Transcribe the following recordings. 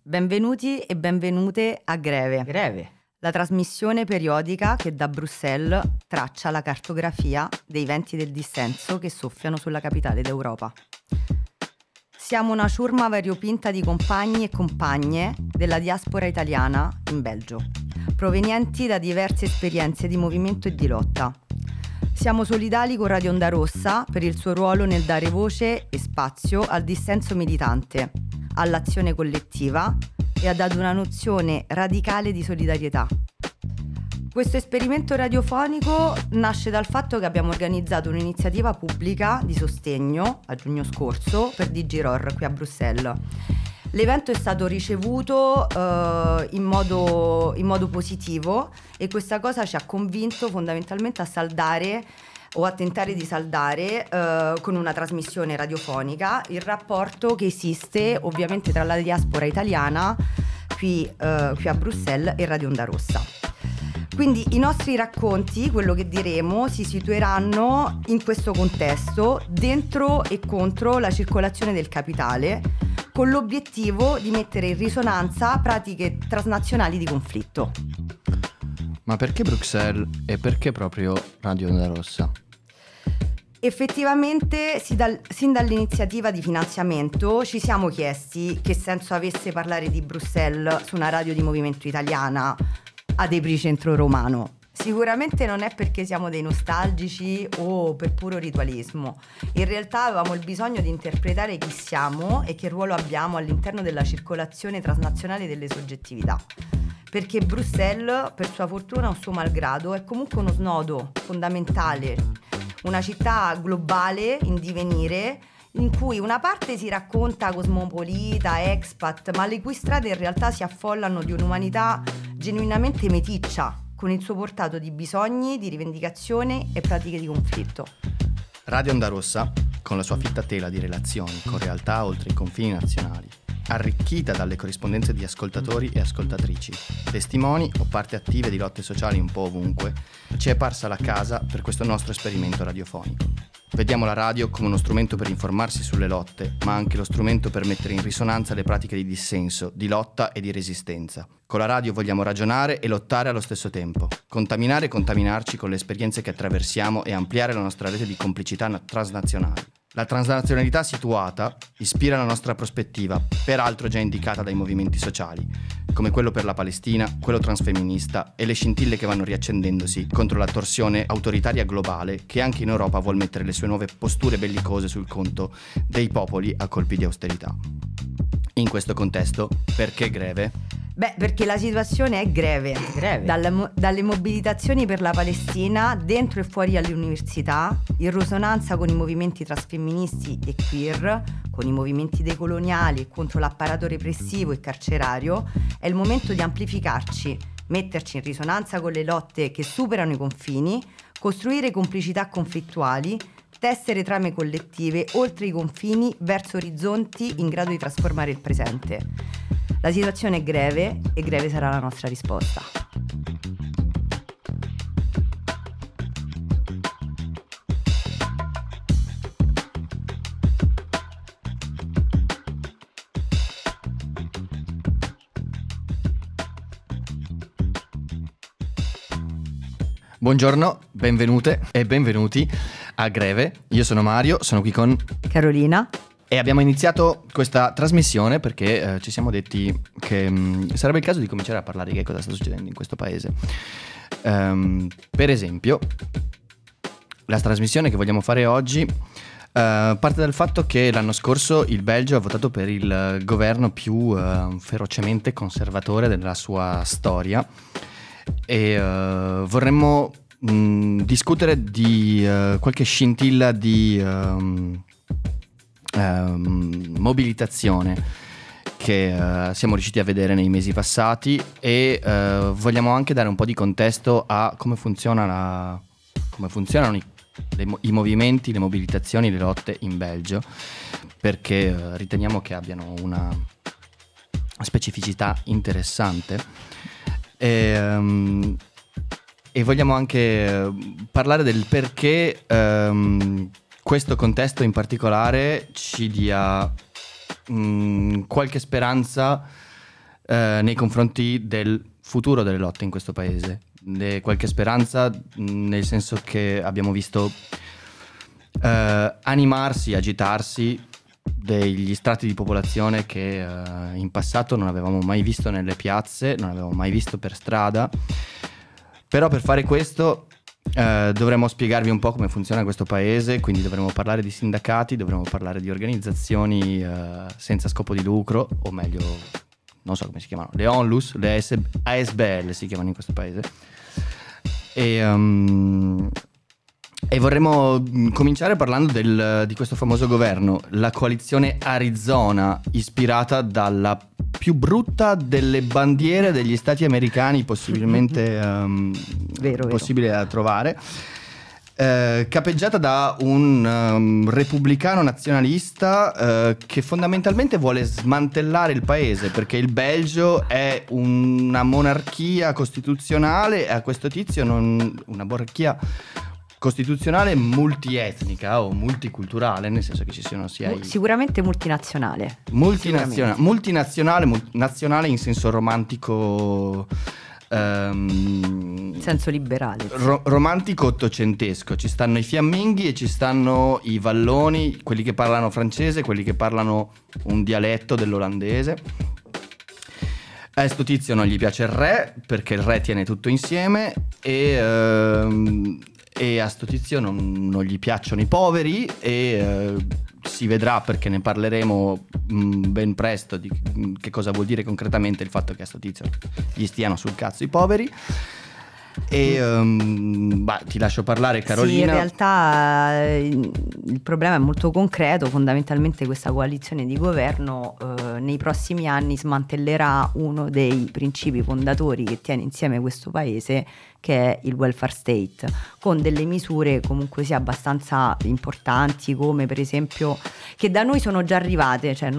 Benvenuti e benvenute a Greve, Greve. la trasmissione periodica che da Bruxelles traccia la cartografia dei venti del dissenso che soffiano sulla capitale d'Europa. Siamo una ciurma variopinta di compagni e compagne della diaspora italiana in Belgio, provenienti da diverse esperienze di movimento e di lotta. Siamo solidali con Radio Onda Rossa per il suo ruolo nel dare voce e spazio al dissenso militante, all'azione collettiva e a dare una nozione radicale di solidarietà. Questo esperimento radiofonico nasce dal fatto che abbiamo organizzato un'iniziativa pubblica di sostegno a giugno scorso per DigiROR qui a Bruxelles. L'evento è stato ricevuto in modo positivo e questa cosa ci ha convinto fondamentalmente a saldare o a tentare di saldare con una trasmissione radiofonica il rapporto che esiste ovviamente tra la diaspora italiana qui a Bruxelles e Radio Onda Rossa. Quindi i nostri racconti, quello che diremo, si situeranno in questo contesto, dentro e contro la circolazione del capitale, con l'obiettivo di mettere in risonanza pratiche transnazionali di conflitto. Ma perché Bruxelles e perché proprio Radio Onda Rossa? Effettivamente, sin dall'iniziativa di finanziamento ci siamo chiesti che senso avesse parlare di Bruxelles su una radio di movimento italiana ad epicentro romano. Sicuramente non è perché siamo dei nostalgici o per puro ritualismo. In realtà avevamo il bisogno di interpretare chi siamo e che ruolo abbiamo all'interno della circolazione transnazionale delle soggettività. Perché Bruxelles, per sua fortuna o suo malgrado, è comunque uno snodo fondamentale, una città globale in divenire, in cui una parte si racconta cosmopolita, expat, ma le cui strade in realtà si affollano di un'umanità genuinamente meticcia, con il suo portato di bisogni, di rivendicazione e pratiche di conflitto. Radio Onda Rossa, con la sua fitta tela di relazioni con realtà oltre i confini nazionali, arricchita dalle corrispondenze di ascoltatori e ascoltatrici, testimoni o parti attive di lotte sociali un po' ovunque, ci è parsa la casa per questo nostro esperimento radiofonico. Vediamo la radio come uno strumento per informarsi sulle lotte, ma anche lo strumento per mettere in risonanza le pratiche di dissenso, di lotta e di resistenza. Con la radio vogliamo ragionare e lottare allo stesso tempo, contaminare e contaminarci con le esperienze che attraversiamo e ampliare la nostra rete di complicità transnazionali. La transnazionalità situata ispira la nostra prospettiva, peraltro già indicata dai movimenti sociali, come quello per la Palestina, quello transfemminista e le scintille che vanno riaccendendosi contro la torsione autoritaria globale che anche in Europa vuol mettere le sue nuove posture bellicose sul conto dei popoli a colpi di austerità. In questo contesto, perché greve? Beh, perché la situazione è greve. Dalle mobilitazioni per la Palestina, dentro e fuori alle università, in risonanza con i movimenti transfemministi e queer, con i movimenti decoloniali e contro l'apparato repressivo e carcerario, è il momento di amplificarci, metterci in risonanza con le lotte che superano i confini, costruire complicità conflittuali, tessere trame collettive oltre i confini verso orizzonti in grado di trasformare il presente. La situazione è greve e greve sarà la nostra risposta. Buongiorno, benvenute e benvenuti a Greve. Io sono Mario, sono qui con Carolina. E abbiamo iniziato questa trasmissione perché ci siamo detti che sarebbe il caso di cominciare a parlare di che cosa sta succedendo in questo paese. Per esempio, la trasmissione che vogliamo fare oggi parte dal fatto che l'anno scorso il Belgio ha votato per il governo più ferocemente conservatore della sua storia e vorremmo discutere di qualche scintilla di mobilitazione che siamo riusciti a vedere nei mesi passati e vogliamo anche dare un po' di contesto a come funzionano i movimenti, le mobilitazioni, le lotte in Belgio, perché riteniamo che abbiano una specificità interessante e vogliamo anche parlare del perché questo contesto in particolare ci dia qualche speranza nei confronti del futuro delle lotte in questo paese. Qualche speranza, nel senso che abbiamo visto animarsi, agitarsi degli strati di popolazione che in passato non avevamo mai visto nelle piazze, non avevamo mai visto per strada. Però per fare questo dovremmo spiegarvi un po' come funziona questo paese, quindi dovremmo parlare di sindacati, dovremmo parlare di organizzazioni senza scopo di lucro, o meglio, non so come si chiamano, le ONLUS, le ASBL si chiamano in questo paese. E vorremmo cominciare parlando di questo famoso governo, la coalizione Arizona, ispirata dalla più brutta delle bandiere degli stati americani possibilmente possibile da trovare, capeggiata da un repubblicano nazionalista che fondamentalmente vuole smantellare il paese, perché il Belgio è una monarchia costituzionale e a questo tizio una monarchia costituzionale multietnica o multiculturale, nel senso che ci siano sia sicuramente multinazionale nazionale in senso romantico, senso liberale, romantico ottocentesco. Ci stanno i fiamminghi e ci stanno i valloni, quelli che parlano francese, quelli che parlano un dialetto dell'olandese. A sto tizio non gli piace il re, perché il re tiene tutto insieme, e a sto tizio non gli piacciono i poveri, e si vedrà, perché ne parleremo ben presto di che cosa vuol dire concretamente il fatto che a sto tizio gli stiano sul cazzo i poveri. E ti lascio parlare, Carolina. Sì, in realtà il problema è molto concreto. Fondamentalmente questa coalizione di governo nei prossimi anni smantellerà uno dei principi fondatori che tiene insieme questo paese, che è il welfare state, con delle misure comunque sia abbastanza importanti, come per esempio, che da noi sono già arrivate, cioè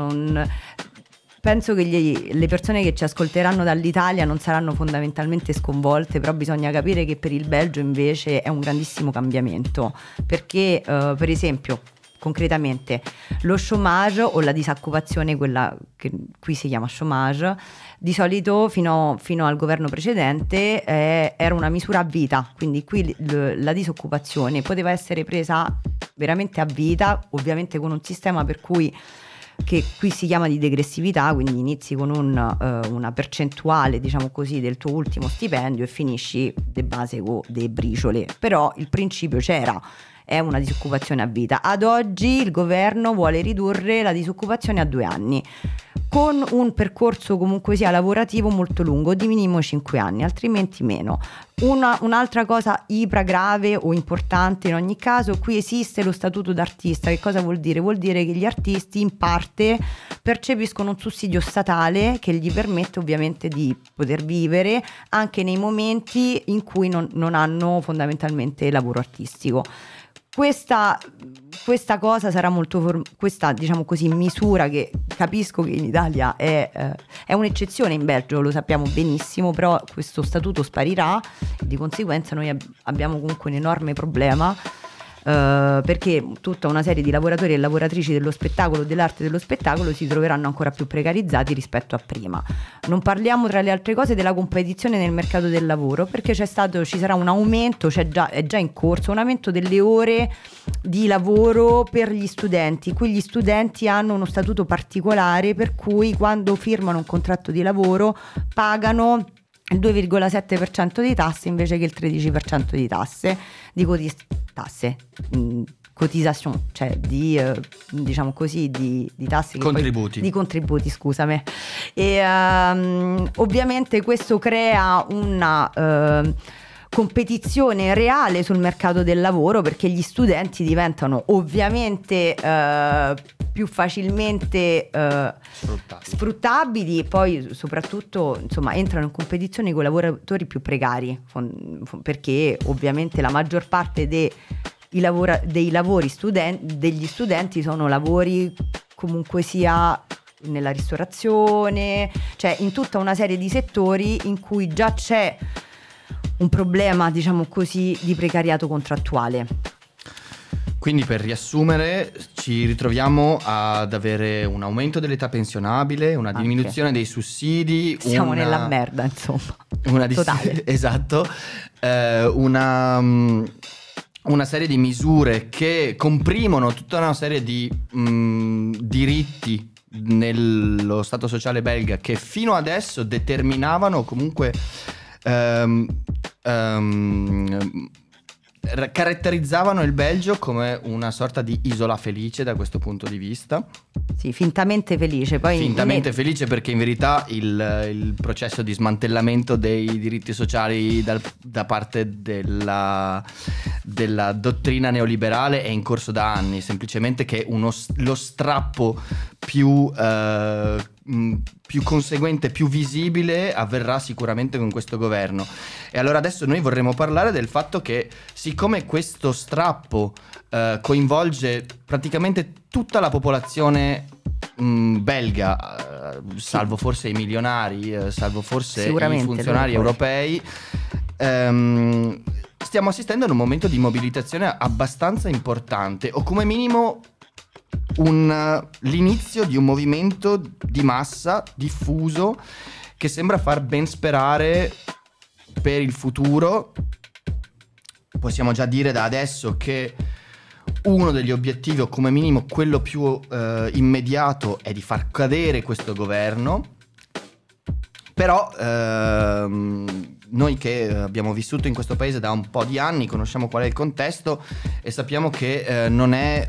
penso che le persone che ci ascolteranno dall'Italia non saranno fondamentalmente sconvolte, però bisogna capire che per il Belgio invece è un grandissimo cambiamento, perché per esempio concretamente lo chômage o la disoccupazione, quella che qui si chiama chômage, di solito fino al governo precedente era una misura a vita, quindi qui la disoccupazione poteva essere presa veramente a vita, ovviamente con un sistema per cui, che qui si chiama di degressività, quindi inizi con una percentuale, diciamo così, del tuo ultimo stipendio e finisci de base con dei briciole, però il principio c'era, è una disoccupazione a vita. Ad oggi il governo vuole ridurre la disoccupazione a 2 anni, con un percorso comunque sia lavorativo molto lungo, di minimo 5 anni, altrimenti meno. Un'altra cosa ipra grave o importante in ogni caso, qui esiste lo statuto d'artista. Che cosa vuol dire? Vuol dire che gli artisti in parte percepiscono un sussidio statale che gli permette ovviamente di poter vivere anche nei momenti in cui non hanno fondamentalmente lavoro artistico. Questa cosa sarà questa, diciamo così, misura, che capisco che in Italia è un'eccezione, in Belgio lo sappiamo benissimo, però questo statuto sparirà e di conseguenza noi abbiamo comunque un enorme problema, perché tutta una serie di lavoratori e lavoratrici dello spettacolo, dell'arte dello spettacolo, si troveranno ancora più precarizzati rispetto a prima. Non parliamo, tra le altre cose, della competizione nel mercato del lavoro, perché ci sarà un aumento, è già in corso un aumento delle ore di lavoro per gli studenti. Qui gli studenti hanno uno statuto particolare, per cui quando firmano un contratto di lavoro pagano il 2,7% di tasse invece che il 13% di tasse, cotisation, cioè di diciamo così di tasse, di contributi, scusami. E ovviamente questo crea una competizione reale sul mercato del lavoro, perché gli studenti diventano ovviamente più facilmente sfruttabili, e poi soprattutto, insomma, entrano in competizione con i lavoratori più precari, perché ovviamente la maggior parte dei lavori degli studenti sono lavori comunque sia nella ristorazione, cioè in tutta una serie di settori in cui già c'è un problema, diciamo così, di precariato contrattuale. Quindi per riassumere ci ritroviamo ad avere un aumento dell'età pensionabile, una diminuzione dei sussidi. Siamo nella merda, insomma. Totale. Esatto. Una serie di misure che comprimono tutta una serie di diritti nello Stato sociale belga che fino adesso determinavano comunque caratterizzavano il Belgio come una sorta di isola felice da questo punto di vista. Sì, fintamente felice. Poi fintamente felice, perché in verità il processo di smantellamento dei diritti sociali da parte della dottrina neoliberale è in corso da anni, semplicemente che lo strappo più conseguente, più visibile avverrà sicuramente con questo governo. E allora adesso noi vorremmo parlare del fatto che, siccome questo strappo coinvolge praticamente tutta la popolazione belga, salvo forse i milionari, salvo forse i funzionari europei, stiamo assistendo ad un momento di mobilitazione abbastanza importante, o come minimo l'inizio di un movimento di massa diffuso che sembra far ben sperare per il futuro. Possiamo già dire da adesso che uno degli obiettivi, o come minimo quello più immediato, è di far cadere questo governo. Però noi che abbiamo vissuto in questo paese da un po' di anni conosciamo qual è il contesto e sappiamo che non è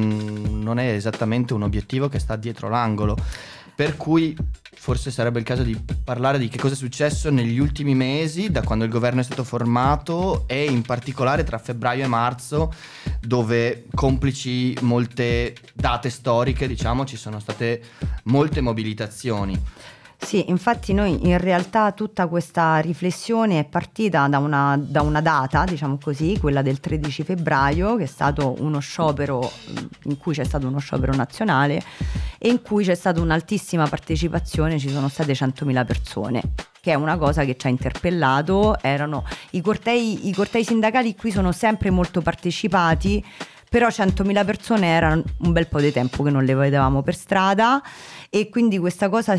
esattamente un obiettivo che sta dietro l'angolo, per cui forse sarebbe il caso di parlare di che cosa è successo negli ultimi mesi, da quando il governo è stato formato, e in particolare tra febbraio e marzo, dove, complici molte date storiche, diciamo, ci sono state molte mobilitazioni. Sì, infatti noi in realtà tutta questa riflessione è partita da una data, diciamo così, quella del 13 febbraio, che è stato uno sciopero, in cui c'è stato uno sciopero nazionale e in cui c'è stata un'altissima partecipazione, ci sono state 100.000 persone, che è una cosa che ci ha interpellato. Erano i cortei sindacali qui sono sempre molto partecipati, però 100.000 persone erano un bel po' di tempo che non le vedevamo per strada, e quindi questa cosa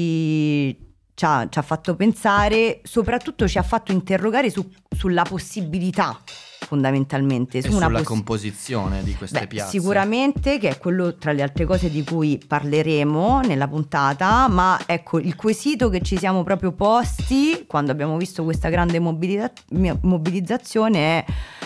ci ha fatto pensare, soprattutto ci ha fatto interrogare sulla possibilità, fondamentalmente, su sulla composizione di queste piazze. Sicuramente, che è quello tra le altre cose di cui parleremo nella puntata, ma ecco, il quesito che ci siamo proprio posti quando abbiamo visto questa grande mobilizzazione è: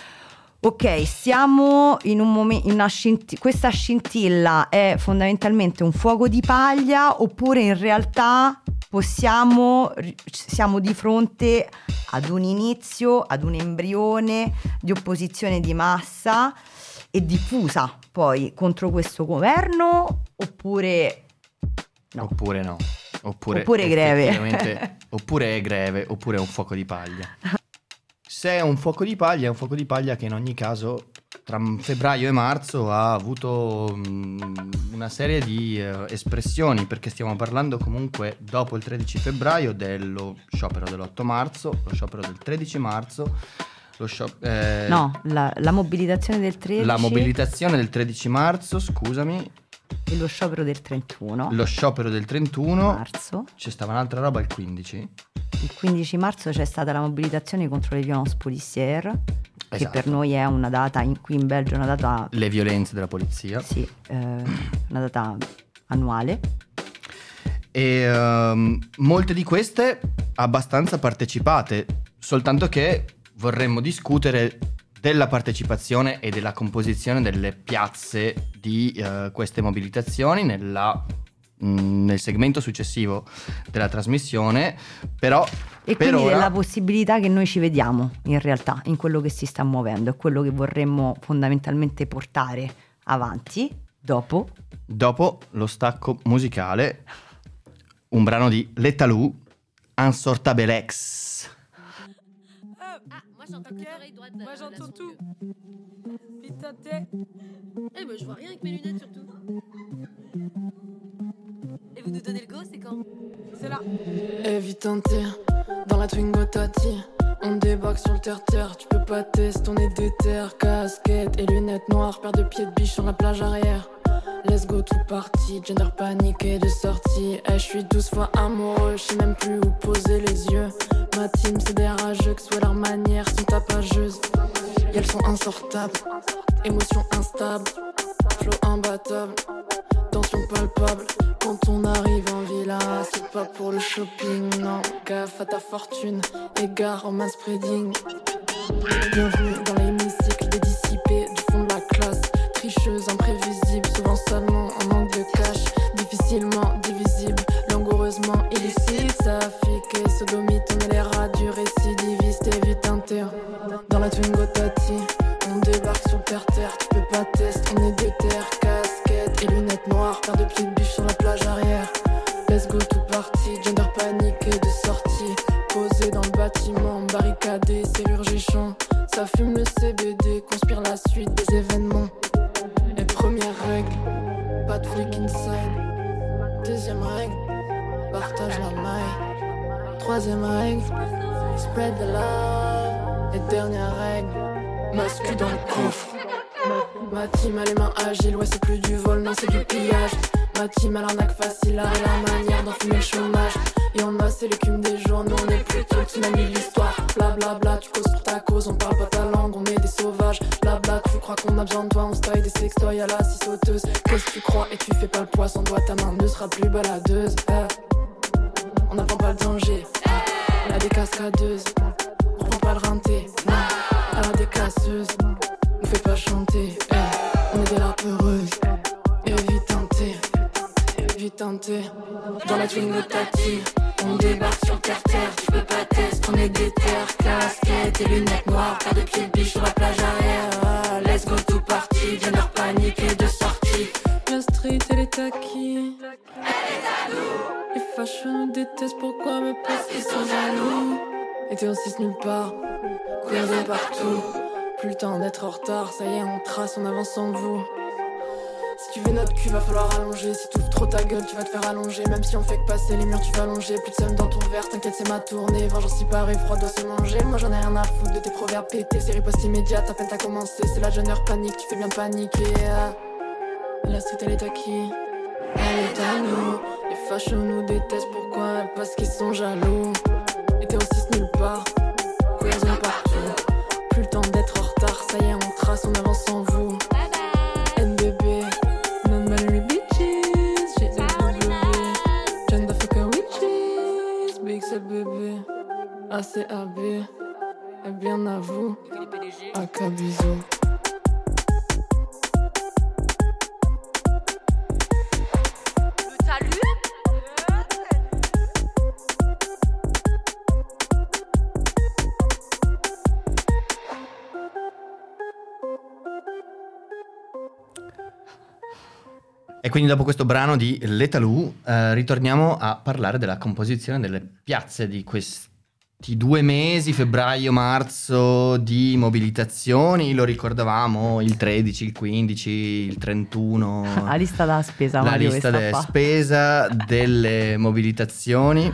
ok, siamo in un momento, questa scintilla è fondamentalmente un fuoco di paglia, oppure in realtà siamo di fronte ad un inizio, ad un embrione di opposizione di massa e diffusa poi contro questo governo, oppure no? Oppure no. Oppure greve. Oppure è greve, oppure è un fuoco di paglia. Se è un fuoco di paglia, è un fuoco di paglia che in ogni caso tra febbraio e marzo ha avuto una serie di espressioni, perché stiamo parlando comunque dopo il 13 febbraio dello sciopero dell'8 marzo, lo sciopero del 13 marzo, la mobilitazione del 13. La mobilitazione del 13 marzo, scusami. E lo sciopero del 31. Lo sciopero del 31 marzo. C'è stava un'altra roba il 15. Il 15 marzo c'è stata la mobilitazione contro le violenze policières, che esatto. Per noi è una data, qui in Belgio è una data... Le violenze della polizia. Sì, una data annuale. E molte di queste abbastanza partecipate, soltanto che vorremmo discutere della partecipazione e della composizione delle piazze di queste mobilitazioni nel segmento successivo della trasmissione, però e per quindi ora... della possibilità che noi ci vediamo in realtà in quello che si sta muovendo, è quello che vorremmo fondamentalmente portare avanti dopo lo stacco musicale, un brano di Letalou, Un sortable ex. Moi j'entends que l'oreille droite. Moi j'entends tout. Putain t'es. Eh ben je vois rien avec mes lunettes surtout. Et vous nous donnez le go, c'est quand? C'est là. Evitante, dans la Twingo Tati. On débarque sur le terre-terre, tu peux pas tester, on est déter. Casquette et lunettes noires, paire de pieds de biche sur la plage arrière. Let's go tout parti, gender paniqué de sortie. Je suis 12 fois amoureux, je sais même plus où poser les yeux. Ma team c'est des rageux, que soit leurs manières sont tapageuses. Et elles sont insortables, émotions instables, flow imbattable, tension palpable. Quand on arrive en villa, c'est pas pour le shopping, non. Gaffe à ta fortune, égare au mass spreading. Bienvenue dans l'hémicycle des dissipés du fond de la classe. Tricheuse, imprévisible, souvent seulement en manque de cash. Difficilement divisible, langoureusement illicite. Saphique et sodomite, on est les rats du récidiviste. Évite un terre dans la Twingo Tati. On débarque sur le terre-terre, tu peux pas tester, on est déter. Casquette et lunettes noires, paire de pieds de biche sur la plage arrière. Let's go tout parti, gender paniqué de sortie. Posé dans le bâtiment, barricadé, serrure géchant. Ça fume le CBD, conspire la suite des événements. Et première règle, pas de flic inside. Deuxième règle, partage la maille. Troisième règle, spread the love. Et dernière règle, masque dans le coffre. Ma team a les mains agiles, ouais c'est plus du vol, non c'est du pillage. Ma team a l'arnaque facile, a la manière d'enfumer le chômage. Et on a c'est l'écume des journaux, on est plutôt le tsunami de l'histoire. Bla bla bla, tu causes pour ta cause, on parle pas ta langue, on est des sauvages. Bla bla, tu crois qu'on a besoin de toi, on se taille des sextoys à la scie sauteuse. Qu'est-ce que tu crois et tu fais pas le poids sans doigt, ta main ne sera plus baladeuse. On n'apprend pas le danger, on a des cascadeuses. On prend pas le rinté, non, à la décasseuse. On fait pas chanter, on est des rappeuses. Évite un thé, évite un thé. Dans la Twingo Tati, on débarque sur le terre-terre. Tu peux pas tester, on est déter. Casquette et lunettes noires, paire de pieds de biche sur la plage arrière. Let's go tout parti, gender paniqué de sortie. La street elle est acquis, les fâcheux nous détestent, pourquoi? Mais parce qu'ils sont jaloux. Et t'es en 6 nulle part, courir de partout. Plus le temps d'être en retard, ça y est on trace, on avance sans vous. Si tu veux notre cul, va falloir allonger. Si tu ouvres trop ta gueule, tu vas te faire allonger. Même si on fait que passer les murs, tu vas allonger. Plus de seum dans ton verre, t'inquiète c'est ma tournée. Vengeance si pareil, froid doit se manger. Moi j'en ai rien à foutre de tes proverbes pétés. Série post immédiate, à peine t'as commencé. C'est la jeune heure panique, tu fais bien paniquer. La street elle est acquis, elle est à nous. Les fâcheux nous détestent, pourquoi? Parce qu'ils sont jaloux. Et t'es aussi nulle part, courir de partout. Plus le temps d'être en retard, ça y est on trace, on avance sans vous. NBB, non-binary bitches, j'ai LW, gender fucker witches, big c'est bébé, ACAB, et bien à vous, Akabizo. E quindi dopo questo brano di Letalù ritorniamo a parlare della composizione delle piazze di questi 2 mesi, febbraio-marzo, di mobilitazioni. Lo ricordavamo, il 13, il 15, il 31. La lista della spesa. La Mario, lista della spesa delle mobilitazioni.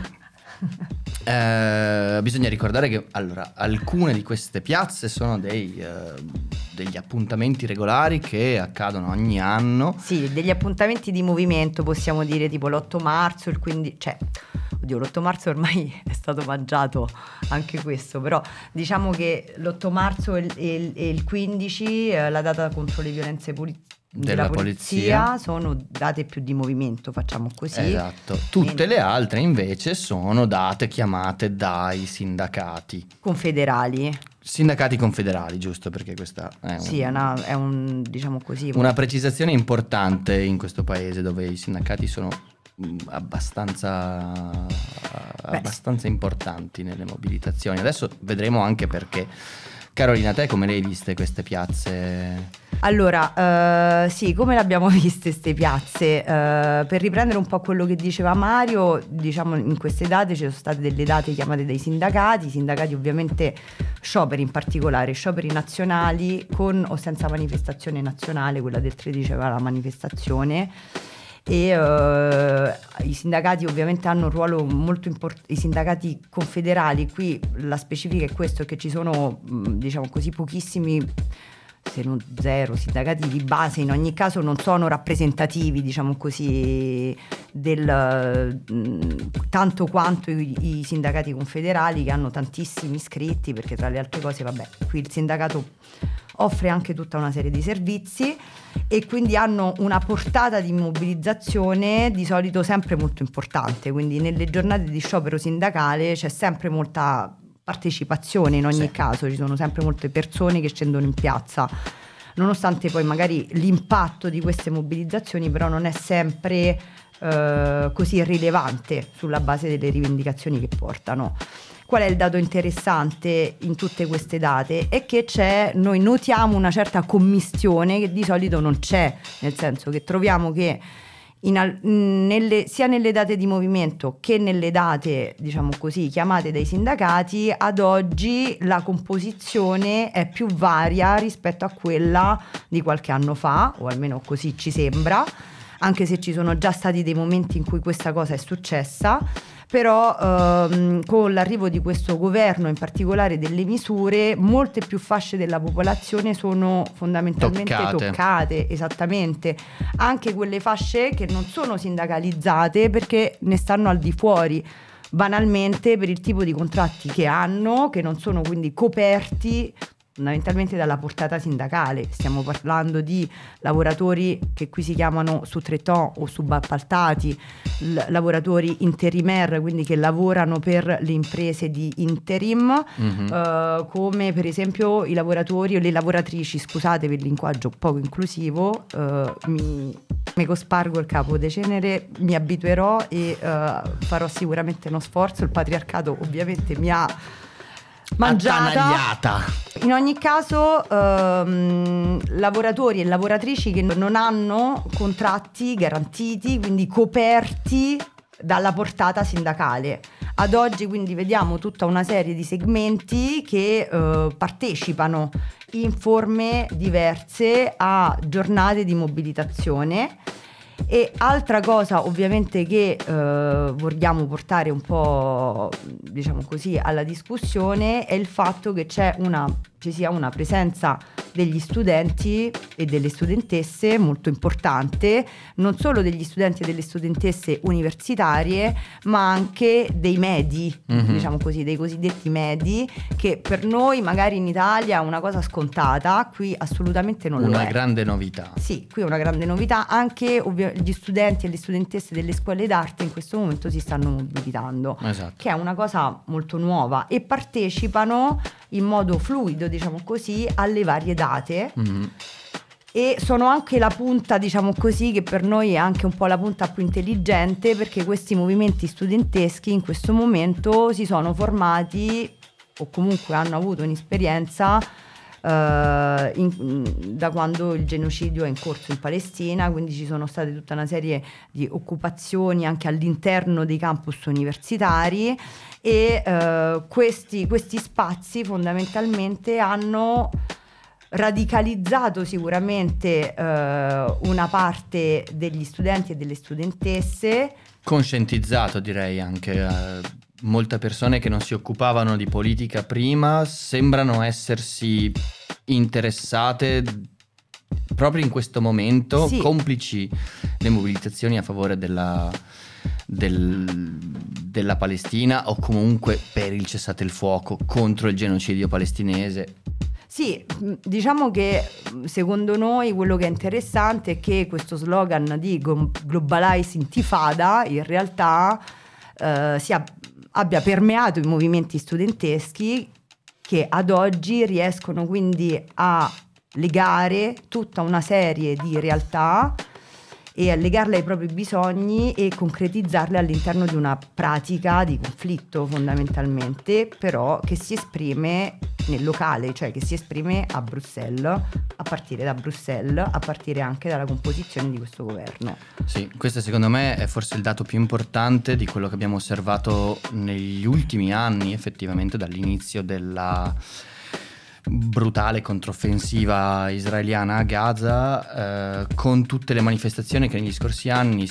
Bisogna ricordare che allora alcune di queste piazze sono degli appuntamenti regolari che accadono ogni anno. Sì, degli appuntamenti di movimento, possiamo dire, tipo l'8 marzo, il 15, cioè oddio, l'8 marzo ormai è stato mangiato anche questo, però diciamo che l'8 marzo e il 15, la data contro le violenze della polizia sono date più di movimento, facciamo così. Esatto. Tutte le altre invece sono date chiamate dai sindacati confederali. Sindacati confederali, giusto, perché questa è un diciamo così una precisazione importante in questo paese dove i sindacati sono abbastanza importanti nelle mobilitazioni. Adesso vedremo anche perché. Carolina, te come le hai viste queste piazze? Allora, sì, come le abbiamo viste queste piazze? Per riprendere un po' quello che diceva Mario, diciamo in queste date ci sono state delle date chiamate dai sindacati. I sindacati ovviamente scioperi, in particolare scioperi nazionali con o senza manifestazione nazionale. Quella del 13 aveva la manifestazione. e i sindacati ovviamente hanno un ruolo molto importante, i sindacati confederali. Qui la specifica è questo, che ci sono diciamo così pochissimi, se non zero, sindacati di base, in ogni caso non sono rappresentativi, diciamo così, tanto quanto i sindacati confederali, che hanno tantissimi iscritti, perché tra le altre cose, vabbè, qui il sindacato offre anche tutta una serie di servizi e quindi hanno una portata di mobilizzazione di solito sempre molto importante, quindi nelle giornate di sciopero sindacale c'è sempre molta partecipazione, in ogni caso ci sono sempre molte persone che scendono in piazza, nonostante poi magari l'impatto di queste mobilizzazioni però non è sempre così rilevante sulla base delle rivendicazioni che portano. Qual è il dato interessante in tutte queste date? È che noi notiamo una certa commistione che di solito non c'è, nel senso che troviamo che sia nelle date di movimento che nelle date, diciamo così, chiamate dai sindacati, ad oggi la composizione è più varia rispetto a quella di qualche anno fa, o almeno così ci sembra, anche se ci sono già stati dei momenti in cui questa cosa è successa. Però con l'arrivo di questo governo, in particolare delle misure, molte più fasce della popolazione sono fondamentalmente toccate, esattamente, anche quelle fasce che non sono sindacalizzate perché ne stanno al di fuori, banalmente per il tipo di contratti che hanno, che non sono quindi coperti fondamentalmente dalla portata sindacale. Stiamo parlando di lavoratori che qui si chiamano sous-traitants o subappaltati, lavoratori interimaire, quindi che lavorano per le imprese di interim, come per esempio i lavoratori o le lavoratrici, scusate per il linguaggio poco inclusivo, mi cospargo il capo de cenere, mi abituerò e farò sicuramente uno sforzo. Il patriarcato ovviamente mi ha mangiata. Attanagliata. In ogni caso lavoratori e lavoratrici che non hanno contratti garantiti, quindi coperti dalla portata sindacale. Ad oggi quindi vediamo tutta una serie di segmenti che partecipano in forme diverse a giornate di mobilitazione. E altra cosa ovviamente che vogliamo portare un po', diciamo così, alla discussione è il fatto che ci sia una presenza degli studenti e delle studentesse molto importante, non solo degli studenti e delle studentesse universitarie, ma anche dei medi, diciamo così, dei cosiddetti medi, che per noi magari in Italia è una cosa scontata, qui assolutamente non lo è. Una grande novità. Sì, qui è una grande novità, anche gli studenti e le studentesse delle scuole d'arte in questo momento si stanno mobilitando, esatto, che è una cosa molto nuova, e partecipano in modo fluido, diciamo così, alle varie date. E sono anche la punta, diciamo così, che per noi è anche un po' la punta più intelligente, perché questi movimenti studenteschi in questo momento si sono formati o comunque hanno avuto un'esperienza da quando il genocidio è in corso in Palestina, quindi ci sono state tutta una serie di occupazioni anche all'interno dei campus universitari, e questi spazi fondamentalmente hanno radicalizzato sicuramente una parte degli studenti e delle studentesse, conscientizzato, direi anche molte persone che non si occupavano di politica prima sembrano essersi interessate proprio in questo momento, sì, complici le mobilitazioni a favore della Palestina, o comunque per il cessate il fuoco contro il genocidio palestinese. Sì, diciamo che secondo noi quello che è interessante è che questo slogan di Globalize Intifada in realtà abbia permeato i movimenti studenteschi, che ad oggi riescono quindi a legare tutta una serie di realtà e a legarle ai propri bisogni e concretizzarle all'interno di una pratica di conflitto, fondamentalmente, però che si esprime nel locale, cioè che si esprime a Bruxelles, a partire da Bruxelles, a partire anche dalla composizione di questo governo. Sì, questo secondo me è forse il dato più importante di quello che abbiamo osservato negli ultimi anni, effettivamente dall'inizio brutale controffensiva israeliana a Gaza, con tutte le manifestazioni che negli scorsi anni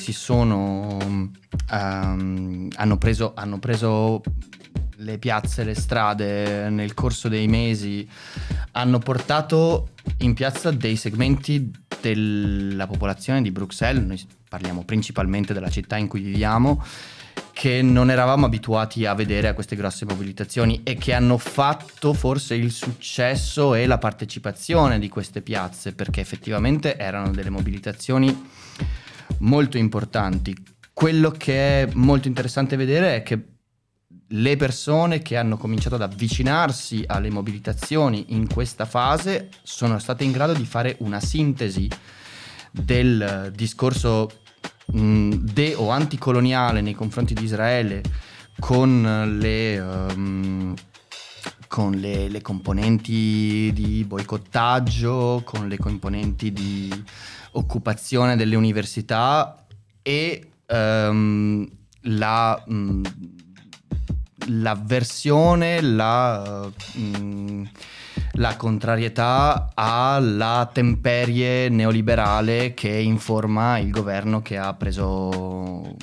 hanno preso le piazze, le strade nel corso dei mesi, hanno portato in piazza dei segmenti della popolazione di Bruxelles, noi parliamo principalmente della città in cui viviamo, che non eravamo abituati a vedere a queste grosse mobilitazioni e che hanno fatto forse il successo e la partecipazione di queste piazze, perché effettivamente erano delle mobilitazioni molto importanti. Quello che è molto interessante vedere è che le persone che hanno cominciato ad avvicinarsi alle mobilitazioni in questa fase sono state in grado di fare una sintesi del discorso o anticoloniale nei confronti di Israele con le componenti di boicottaggio, con le componenti di occupazione delle università e l'avversione, la contrarietà alla temperie neoliberale che informa il governo che ha preso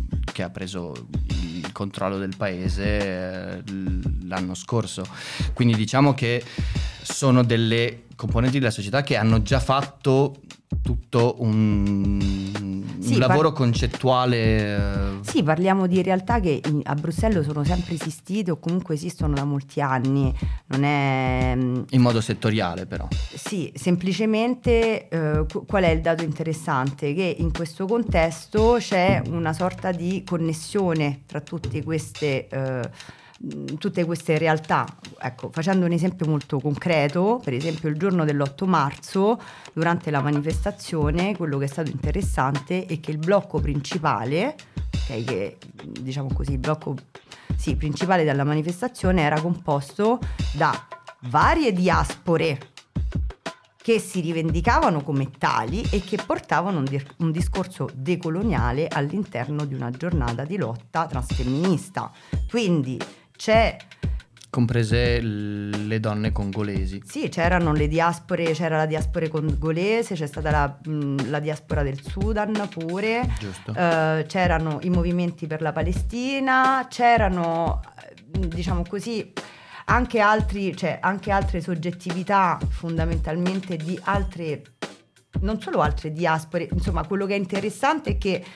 il controllo del paese l'anno scorso. Quindi diciamo che sono delle componenti della società che hanno già fatto tutto un lavoro concettuale. Sì, parliamo di realtà che a Bruxelles sono sempre esistite o comunque esistono da molti anni, non è in modo settoriale però. Sì, semplicemente qual è il dato interessante? Che in questo contesto c'è una sorta di connessione tra tutte queste realtà. Ecco, facendo un esempio molto concreto, per esempio il giorno dell'8 marzo, durante la manifestazione, quello che è stato interessante è che il blocco principale, che diciamo così, il blocco principale della manifestazione era composto da varie diaspore che si rivendicavano come tali e che portavano un discorso decoloniale all'interno di una giornata di lotta transfemminista. Quindi comprese le donne congolesi. Sì, c'erano le diaspore, c'era la diaspora congolese, c'è stata la diaspora del Sudan pure. Giusto. C'erano i movimenti per la Palestina, c'erano, diciamo così, anche altre soggettività, fondamentalmente di altre, non solo altre diaspore. Insomma, quello che è interessante è che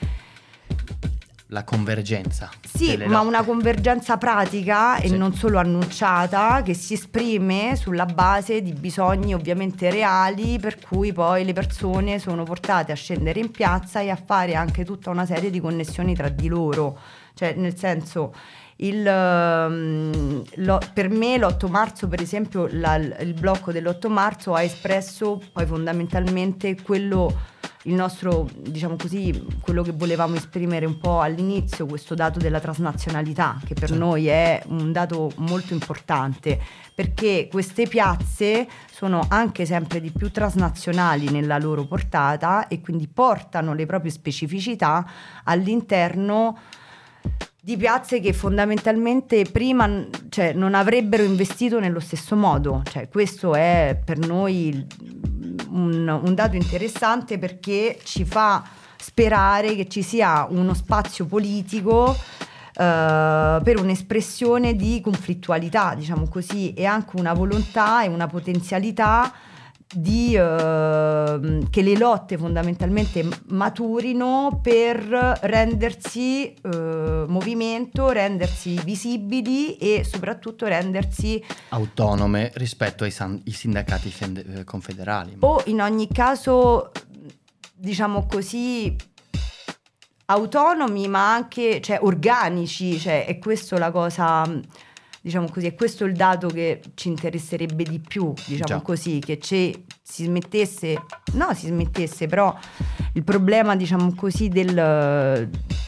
la convergenza. Sì, ma lotte. Una convergenza pratica e non solo annunciata, che si esprime sulla base di bisogni ovviamente reali, per cui poi le persone sono portate a scendere in piazza e a fare anche tutta una serie di connessioni tra di loro. Cioè, nel senso, per me l'8 marzo, per esempio, il blocco dell'8 marzo ha espresso poi fondamentalmente il nostro, diciamo così, quello che volevamo esprimere un po' all'inizio, questo dato della transnazionalità, che per noi è un dato molto importante, perché queste piazze sono anche sempre di più transnazionali nella loro portata e quindi portano le proprie specificità all'interno di piazze che fondamentalmente prima non avrebbero investito nello stesso modo. Questo è per noi un dato interessante, perché ci fa sperare che ci sia uno spazio politico per un'espressione di conflittualità, diciamo così, e anche una volontà e una potenzialità che le lotte fondamentalmente maturino per rendersi movimento, rendersi visibili e soprattutto rendersi autonome rispetto ai sindacati confederali. O in ogni caso, diciamo così, autonomi, ma anche organici, è questo la cosa, diciamo così, è questo il dato che ci interesserebbe di più, diciamo così, che si smettesse, però il problema, diciamo così, delle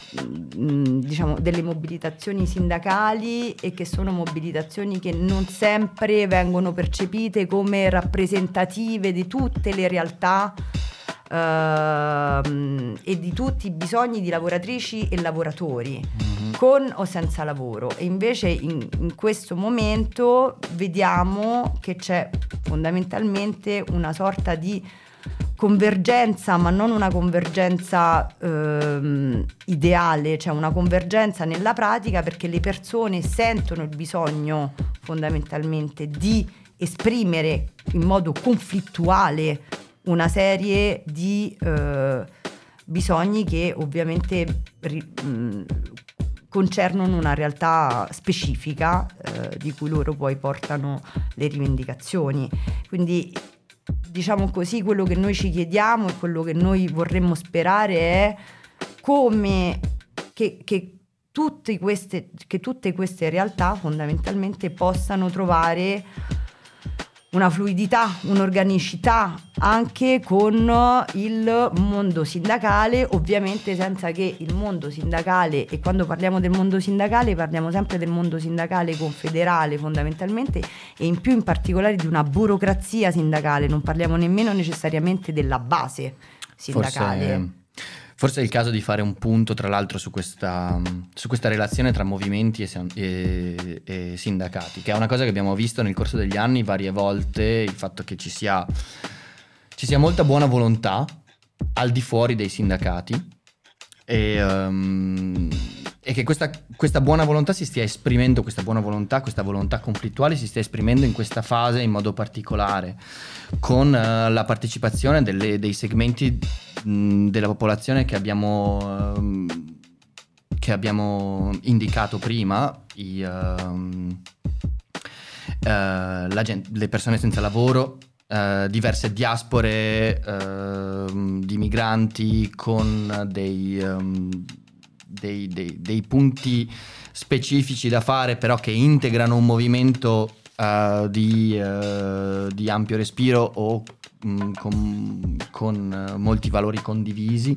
mobilitazioni sindacali, e che sono mobilitazioni che non sempre vengono percepite come rappresentative di tutte le realtà e di tutti i bisogni di lavoratrici e lavoratori, con o senza lavoro. E invece in questo momento vediamo che c'è fondamentalmente una sorta di convergenza, ma non una convergenza ideale, cioè una convergenza nella pratica, perché le persone sentono il bisogno fondamentalmente di esprimere in modo conflittuale una serie di bisogni che ovviamente concernono una realtà specifica di cui loro poi portano le rivendicazioni. Quindi, diciamo così, quello che noi ci chiediamo e quello che noi vorremmo sperare è come che tutte queste realtà fondamentalmente possano trovare una fluidità, un'organicità anche con il mondo sindacale, ovviamente senza che il mondo sindacale, e quando parliamo del mondo sindacale parliamo sempre del mondo sindacale confederale fondamentalmente, e in più in particolare di una burocrazia sindacale, non parliamo nemmeno necessariamente della base sindacale. Forse è il caso di fare un punto, tra l'altro, su questa relazione tra movimenti e sindacati, che è una cosa che abbiamo visto nel corso degli anni varie volte, il fatto che ci sia molta buona volontà al di fuori dei sindacati e che questa buona volontà si stia esprimendo, questa volontà conflittuale si stia esprimendo in questa fase in modo particolare, con la partecipazione dei segmenti della popolazione che abbiamo indicato prima, le persone senza lavoro, diverse diaspore di migranti con dei punti specifici da fare, però che integrano un movimento di ampio respiro o con molti valori condivisi,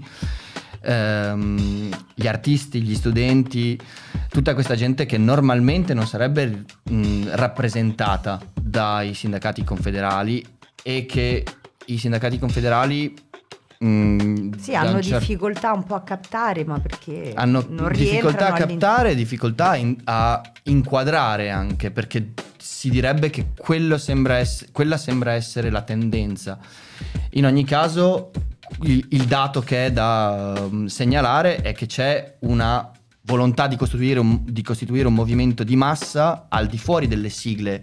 gli artisti, gli studenti, tutta questa gente che normalmente non sarebbe rappresentata dai sindacati confederali, e che i sindacati confederali hanno difficoltà un po' a captare, ma perché hanno non difficoltà a rientrano captare, difficoltà a inquadrare, anche perché si direbbe che quella sembra essere la tendenza. In ogni caso, il dato che è da segnalare è che c'è una volontà di costituire un movimento di massa al di fuori delle sigle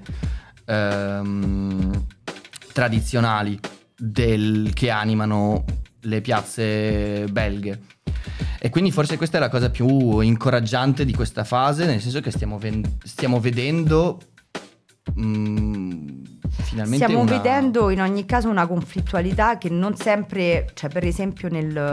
tradizionali che animano le piazze belghe. E quindi forse questa è la cosa più incoraggiante di questa fase, nel senso che stiamo vedendo finalmente vedendo in ogni caso una conflittualità che non sempre, cioè per esempio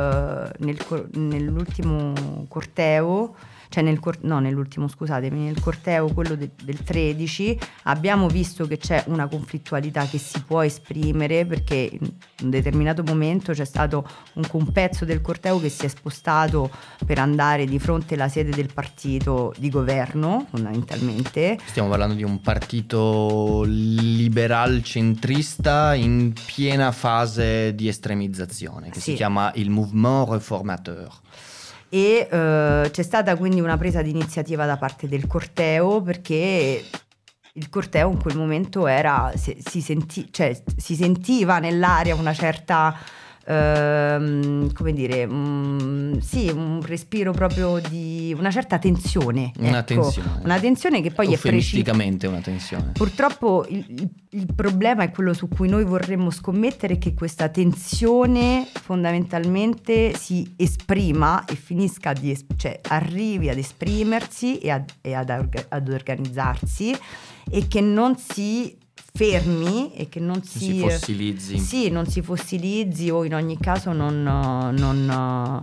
nell'ultimo corteo, cioè nel corteo, quello del 13, abbiamo visto che c'è una conflittualità che si può esprimere, perché in un determinato momento c'è stato un pezzo del corteo che si è spostato per andare di fronte alla sede del partito di governo, fondamentalmente. Stiamo parlando di un partito liberal centrista in piena fase di estremizzazione, che si chiama il Mouvement Réformateur. E c'è stata quindi una presa di iniziativa da parte del corteo, perché il corteo in quel momento si sentiva nell'aria una certa come dire, un respiro proprio di una certa tensione, una tensione che poi è eufemisticamente una tensione. Purtroppo il problema è quello su cui noi vorremmo scommettere, che questa tensione fondamentalmente si esprima e finisca cioè arrivi ad esprimersi e ad organizzarsi, e che non si fermi e che non si fossilizzi. Sì, non si fossilizzi, o in ogni caso non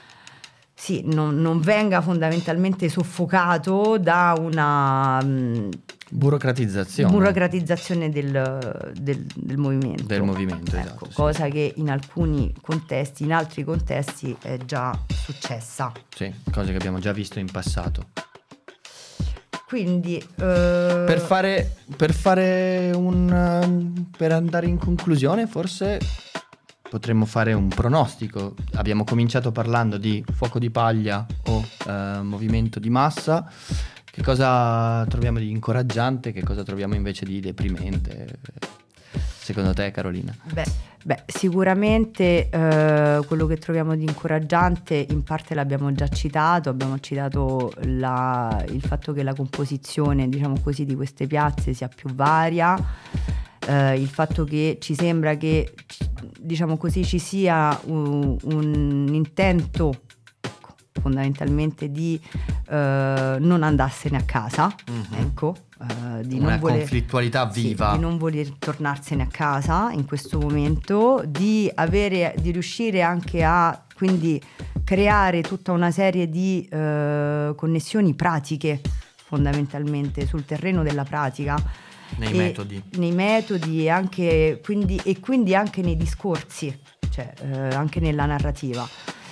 venga fondamentalmente soffocato da una burocratizzazione del movimento. Del movimento, ecco, esatto. Cosa che in alcuni contesti, in altri contesti è già successa. Sì, cose che abbiamo già visto in passato. Quindi per andare in conclusione, forse potremmo fare un pronostico. Abbiamo cominciato parlando di fuoco di paglia o movimento di massa. Che cosa troviamo di incoraggiante? Che cosa troviamo invece di deprimente? Secondo te, Carolina? Beh, sicuramente quello che troviamo di incoraggiante in parte l'abbiamo già citato, abbiamo citato il fatto che la composizione, diciamo così, di queste piazze sia più varia, il fatto che ci sembra che, diciamo così, ci sia un intento, ecco, fondamentalmente di non andarsene a casa, ecco. Di una non voler, conflittualità viva, sì, di non voler tornarsene a casa in questo momento, di riuscire anche a quindi creare tutta una serie di connessioni pratiche, fondamentalmente sul terreno della pratica, nei metodi e anche quindi anche nei discorsi, cioè anche nella narrativa.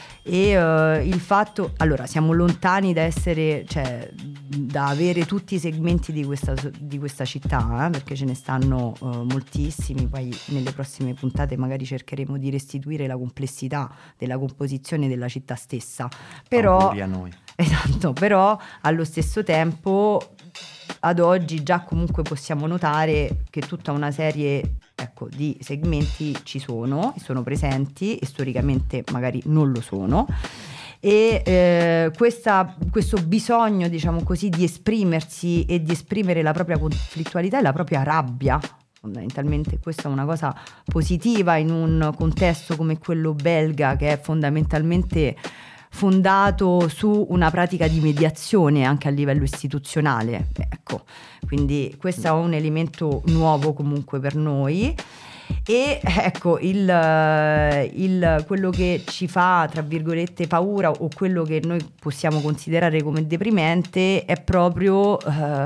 E il fatto, allora, siamo lontani da essere, cioè da avere tutti i segmenti di questa città, perché ce ne stanno moltissimi. Poi nelle prossime puntate magari cercheremo di restituire la complessità della composizione della città stessa, però auguri a noi. Esatto, però allo stesso tempo ad oggi già comunque possiamo notare che tutta una serie, ecco, di segmenti ci sono presenti e storicamente magari non lo sono, e questo bisogno, diciamo così, di esprimersi e di esprimere la propria conflittualità e la propria rabbia. Fondamentalmente questa è una cosa positiva in un contesto come quello belga, che è fondamentalmente fondato su una pratica di mediazione anche a livello istituzionale, ecco, quindi questo è un elemento nuovo comunque per noi. E ecco, quello che ci fa, tra virgolette, paura, o quello che noi possiamo considerare come deprimente, è proprio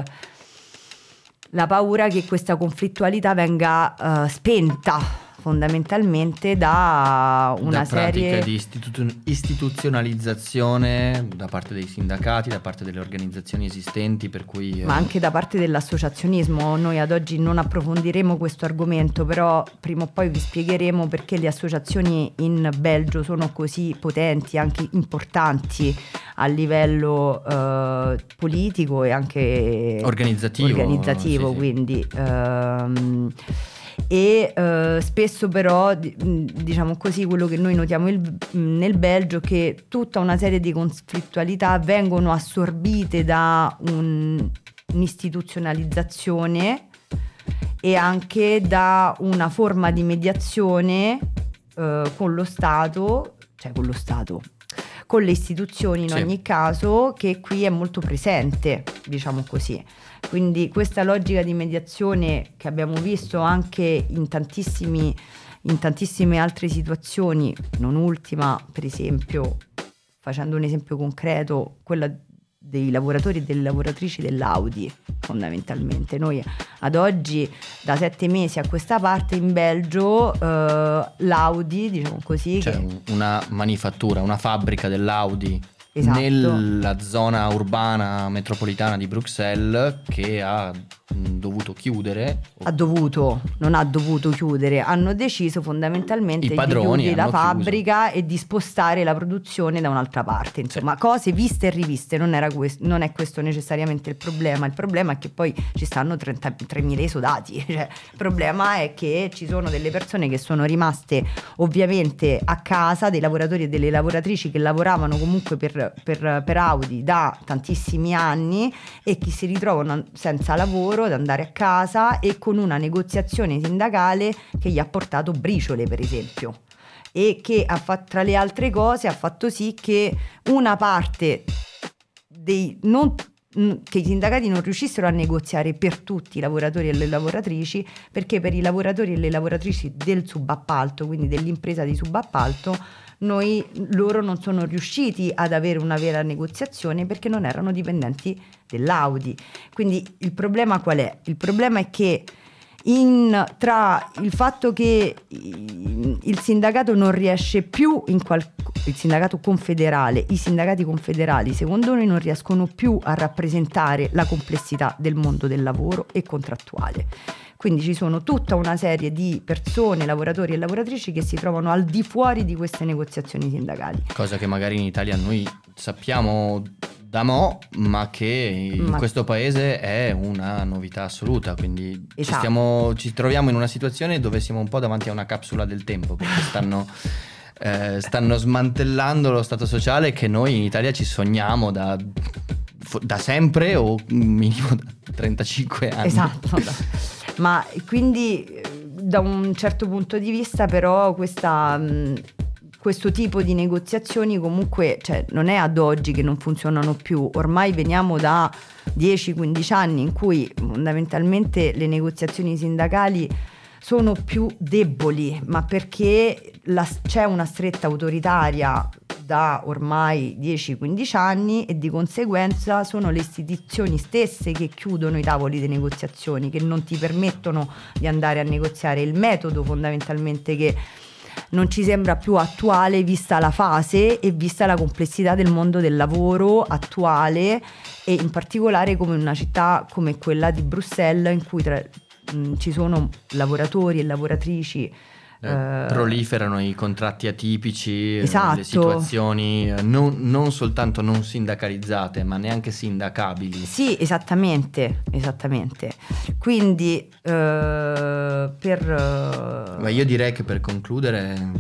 la paura che questa conflittualità venga spenta fondamentalmente da una serie di istituzionalizzazione da parte dei sindacati, da parte delle organizzazioni esistenti, per cui ma anche da parte dell'associazionismo. Noi ad oggi non approfondiremo questo argomento, però prima o poi vi spiegheremo perché le associazioni in Belgio sono così potenti, anche importanti a livello politico e anche organizzativo, sì. Quindi spesso però, diciamo così, quello che noi notiamo nel Belgio è che tutta una serie di conflittualità vengono assorbite da un'istituzionalizzazione e anche da una forma di mediazione con lo Stato, con le istituzioni in ogni caso, che qui è molto presente, diciamo così. Quindi questa logica di mediazione che abbiamo visto anche in tantissime altre situazioni, non ultima, per esempio, facendo un esempio concreto, quella dei lavoratori e delle lavoratrici dell'Audi, fondamentalmente. Noi ad oggi, da 7 mesi a questa parte, in Belgio l'Audi, diciamo così, c'è una manifattura, una fabbrica dell'Audi, esatto, nella zona urbana metropolitana di Bruxelles, che ha dovuto chiudere. Non ha dovuto chiudere, hanno deciso fondamentalmente di chiudere la fabbrica e di spostare la produzione da un'altra parte. Insomma, cose viste e riviste. Non è questo necessariamente il problema è che poi ci stanno 33.000 esodati. Cioè, il problema è che ci sono delle persone che sono rimaste ovviamente a casa, dei lavoratori e delle lavoratrici che lavoravano comunque per Audi da tantissimi anni, e che si ritrovano senza lavoro, da andare a casa, e con una negoziazione sindacale che gli ha portato briciole, per esempio, e che tra le altre cose ha fatto sì che una parte che i sindacati non riuscissero a negoziare per tutti i lavoratori e le lavoratrici, perché per i lavoratori e le lavoratrici del subappalto, quindi dell'impresa di subappalto, loro non sono riusciti ad avere una vera negoziazione perché non erano dipendenti dell'Audi. Quindi il problema qual è? Il problema è che tra il fatto che il sindacato non riesce più il sindacato confederale, i sindacati confederali, secondo noi, non riescono più a rappresentare la complessità del mondo del lavoro e contrattuale. Quindi ci sono tutta una serie di persone, lavoratori e lavoratrici che si trovano al di fuori di queste negoziazioni sindacali. Cosa che magari in Italia noi sappiamo da mo', ma che in questo paese è una novità assoluta, quindi Esatto. ci troviamo in una situazione dove siamo un po' davanti a una capsula del tempo, perché stanno smantellando lo stato sociale che noi in Italia ci sogniamo da sempre, o minimo da 35 anni. Esatto. Ma quindi da un certo punto di vista però questo tipo di negoziazioni comunque, cioè, non è ad oggi che non funzionano più, ormai veniamo da 10-15 anni in cui fondamentalmente le negoziazioni sindacali sono più deboli, ma perché c'è una stretta autoritaria da ormai 10-15 anni e di conseguenza sono le istituzioni stesse che chiudono i tavoli di negoziazioni, che non ti permettono di andare a negoziare. Il metodo fondamentalmente che non ci sembra più attuale vista la fase e vista la complessità del mondo del lavoro attuale, e in particolare come in una città come quella di Bruxelles in cui ci sono lavoratori e lavoratrici. Proliferano i contratti atipici, Esatto. Le situazioni non soltanto non sindacalizzate, ma neanche sindacabili. Sì, esattamente. Quindi Ma io direi che per concludere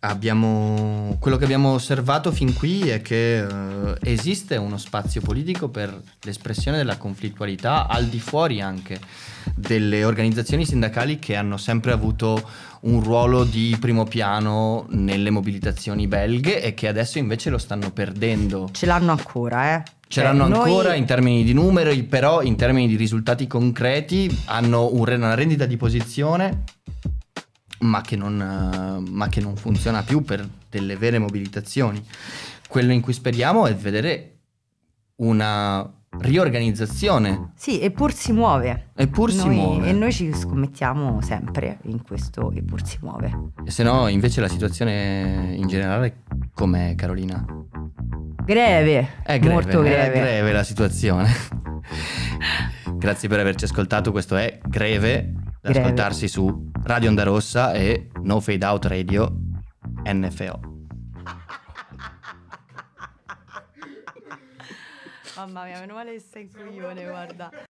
quello che abbiamo osservato fin qui è che esiste uno spazio politico per l'espressione della conflittualità al di fuori anche delle organizzazioni sindacali, che hanno sempre avuto un ruolo di primo piano nelle mobilitazioni belghe e che adesso invece lo stanno perdendo. Ce l'hanno ancora, Ce l'hanno ancora in termini di numeri, però in termini di risultati concreti hanno una rendita di posizione, ma che non funziona più per delle vere mobilitazioni. Quello in cui speriamo è vedere una riorganizzazione. Sì, eppur si muove. E noi ci scommettiamo sempre in questo eppur si muove. E se no, invece la situazione in generale com'è, Carolina? Greve. Molto greve. È greve la situazione. Grazie per averci ascoltato. Questo è Greve, da ascoltarsi su Radio Onda Rossa e No Fade Out Radio NFO. Mamma mia, meno male che sei un coglione, guarda.